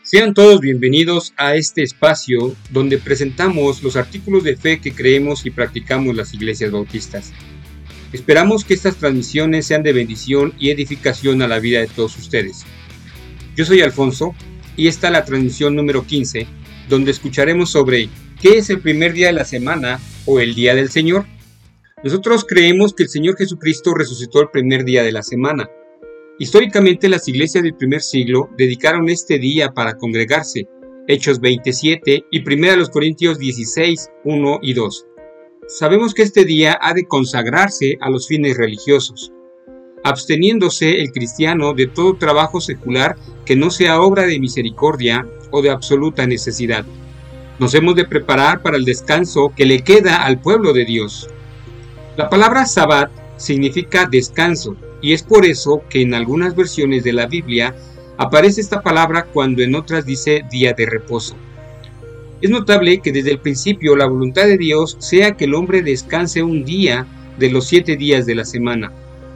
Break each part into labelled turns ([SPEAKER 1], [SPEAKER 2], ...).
[SPEAKER 1] Sean todos bienvenidos a este espacio donde presentamos los artículos de fe que creemos y practicamos las iglesias bautistas. Esperamos que estas transmisiones sean de bendición y edificación a la vida de todos ustedes. Yo soy Alfonso y esta es la transmisión número 15, donde escucharemos sobre ¿qué es el primer día de la semana o el día del Señor? Nosotros creemos que el Señor Jesucristo resucitó el primer día de la semana. Históricamente las iglesias del primer siglo dedicaron este día para congregarse, Hechos 27 y 1 Corintios 16, 1 y 2. Sabemos que este día ha de consagrarse a los fines religiosos, absteniéndose el cristiano de todo trabajo secular que no sea obra de misericordia o de absoluta necesidad. Nos hemos de preparar para el descanso que le queda al pueblo de Dios. La palabra Sabbat significa descanso, y es por eso que en algunas versiones de la Biblia aparece esta palabra cuando en otras dice día de reposo. Es notable que desde el principio la voluntad de Dios sea que el hombre descanse un día de los 7 días de la semana.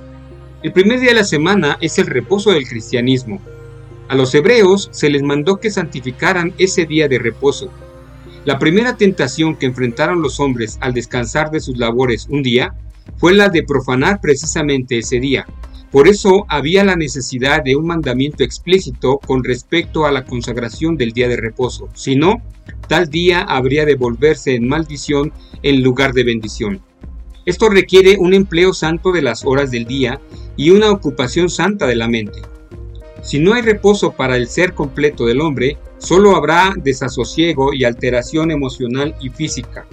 [SPEAKER 1] El primer día de la semana es el reposo del cristianismo. A los hebreos se les mandó que santificaran ese día de reposo. La primera tentación que enfrentaron los hombres al descansar de sus labores un día fue la de profanar precisamente ese día. Por eso había la necesidad de un mandamiento explícito con respecto a la consagración del día de reposo. Si no, tal día habría de volverse en maldición en lugar de bendición. Esto requiere un empleo santo de las horas del día y una ocupación santa de la mente. Si no hay reposo para el ser completo del hombre, solo habrá desasosiego y alteración emocional y física.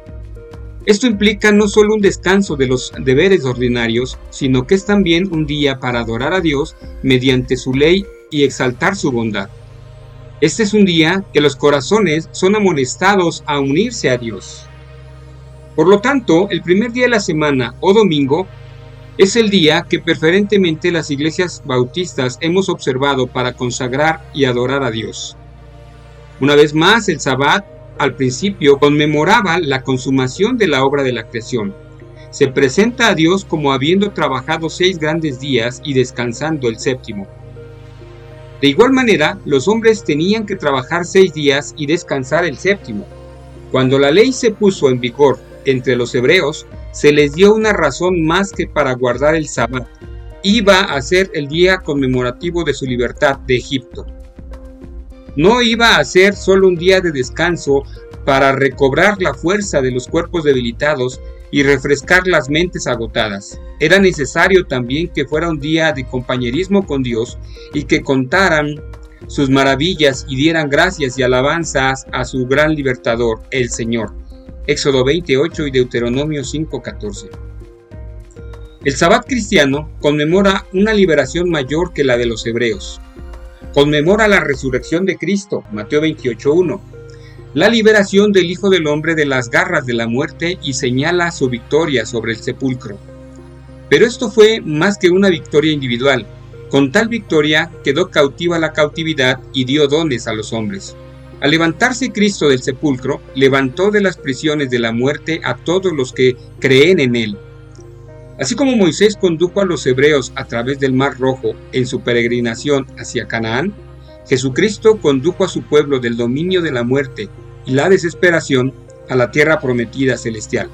[SPEAKER 1] Esto implica no solo un descanso de los deberes ordinarios, sino que es también un día para adorar a Dios mediante su ley y exaltar su bondad. Este es un día que los corazones son amonestados a unirse a Dios. Por lo tanto, el primer día de la semana o domingo es el día que preferentemente las iglesias bautistas hemos observado para consagrar y adorar a Dios. Una vez más, el Sabbat al principio conmemoraba la consumación de la obra de la creación. Se presenta a Dios como habiendo trabajado 6 grandes días y descansando el séptimo. De igual manera, los hombres tenían que trabajar 6 días y descansar el séptimo. Cuando la ley se puso en vigor entre los hebreos, se les dio una razón más que para guardar el Sabbat. Iba a ser el día conmemorativo de su libertad de Egipto. No iba a ser solo un día de descanso para recobrar la fuerza de los cuerpos debilitados y refrescar las mentes agotadas. Era necesario también que fuera un día de compañerismo con Dios y que contaran sus maravillas y dieran gracias y alabanzas a su gran libertador, el Señor. Éxodo 28 y Deuteronomio 5:14. El Sabbat cristiano conmemora una liberación mayor que la de los hebreos. Conmemora la resurrección de Cristo, Mateo 28:1, la liberación del Hijo del Hombre de las garras de la muerte y señala su victoria sobre el sepulcro. Pero esto fue más que una victoria individual. Con tal victoria quedó cautiva la cautividad y dio dones a los hombres. Al levantarse Cristo del sepulcro, levantó de las prisiones de la muerte a todos los que creen en él. Así como Moisés condujo a los hebreos a través del Mar Rojo en su peregrinación hacia Canaán, Jesucristo condujo a su pueblo del dominio de la muerte y la desesperación a la tierra prometida celestial.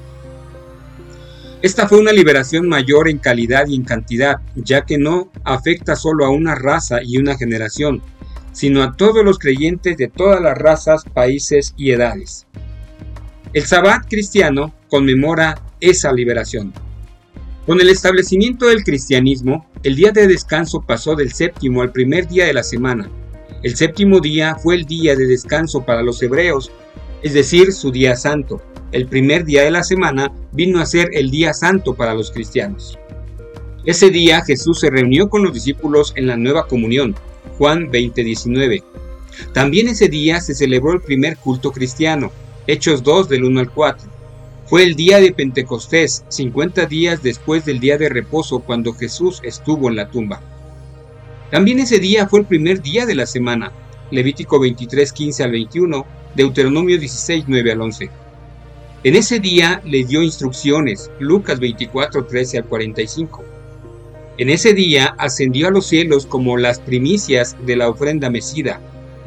[SPEAKER 1] Esta fue una liberación mayor en calidad y en cantidad, ya que no afecta solo a una raza y una generación, sino a todos los creyentes de todas las razas, países y edades. El Sabbat cristiano conmemora esa liberación. Con el establecimiento del cristianismo, el día de descanso pasó del séptimo al primer día de la semana. El séptimo día fue el día de descanso para los hebreos, es decir, su día santo. El primer día de la semana vino a ser el día santo para los cristianos. Ese día Jesús se reunió con los discípulos en la nueva comunión, Juan 20:19. También ese día se celebró el primer culto cristiano, Hechos 2 del 1 al 4. Fue el día de Pentecostés, 50 días después del día de reposo cuando Jesús estuvo en la tumba. También ese día fue el primer día de la semana, Levítico 23:15 al 21, Deuteronomio 16:9 al 11. En ese día les dio instrucciones, Lucas 24:13 al 45. En ese día ascendió a los cielos como las primicias de la ofrenda mecida,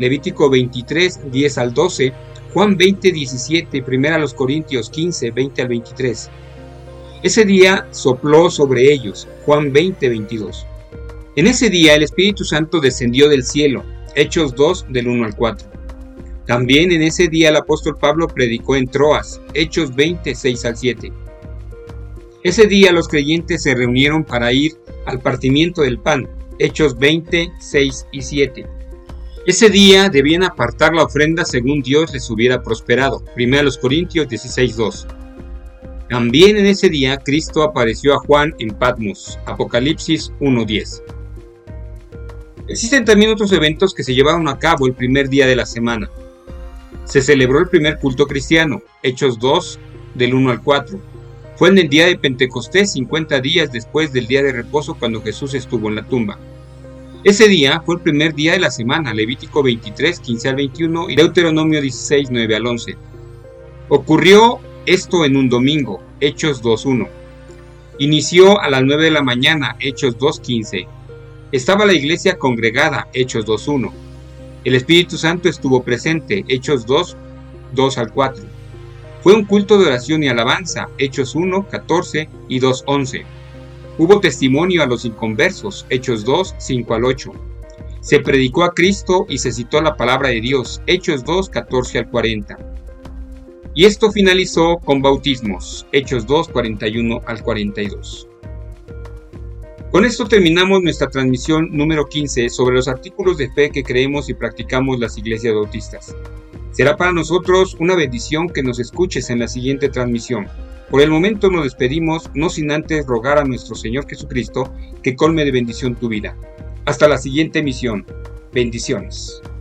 [SPEAKER 1] Levítico 23, 10 al 12, Juan 20, 17, 1 Corintios 15, 20 al 23. Ese día sopló sobre ellos, Juan 20, 22. En ese día el Espíritu Santo descendió del cielo, Hechos 2, del 1 al 4. También en ese día el apóstol Pablo predicó en Troas, Hechos 20, 6 al 7. Ese día los creyentes se reunieron para ir al partimiento del pan, Hechos 20, 6 y 7. Ese día debían apartar la ofrenda según Dios les hubiera prosperado, 1 Corintios 16, 2. También en ese día Cristo apareció a Juan en Patmos, Apocalipsis 1, 10. Existen también otros eventos que se llevaron a cabo el primer día de la semana. Se celebró el primer culto cristiano, Hechos 2, del 1 al 4. Fue en el día de Pentecostés, 50 días después del día de reposo, cuando Jesús estuvo en la tumba. Ese día fue el primer día de la semana, Levítico 23, 15 al 21 y Deuteronomio 16, 9 al 11. Ocurrió esto en un domingo, Hechos 2.1. Inició a las 9 de la mañana, Hechos 2.15. Estaba la iglesia congregada, Hechos 2.1. El Espíritu Santo estuvo presente, Hechos 2, 2 al 4. Fue un culto de oración y alabanza, Hechos 1, 14 y 2, 11. Hubo testimonio a los inconversos, Hechos 2, 5 al 8. Se predicó a Cristo y se citó la palabra de Dios, Hechos 2, 14 al 40. Y esto finalizó con bautismos, Hechos 2, 41 al 42. Con esto terminamos nuestra transmisión número 15 sobre los artículos de fe que creemos y practicamos las iglesias bautistas. Será para nosotros una bendición que nos escuches en la siguiente transmisión. Por el momento nos despedimos, no sin antes rogar a nuestro Señor Jesucristo que colme de bendición tu vida. Hasta la siguiente emisión. Bendiciones.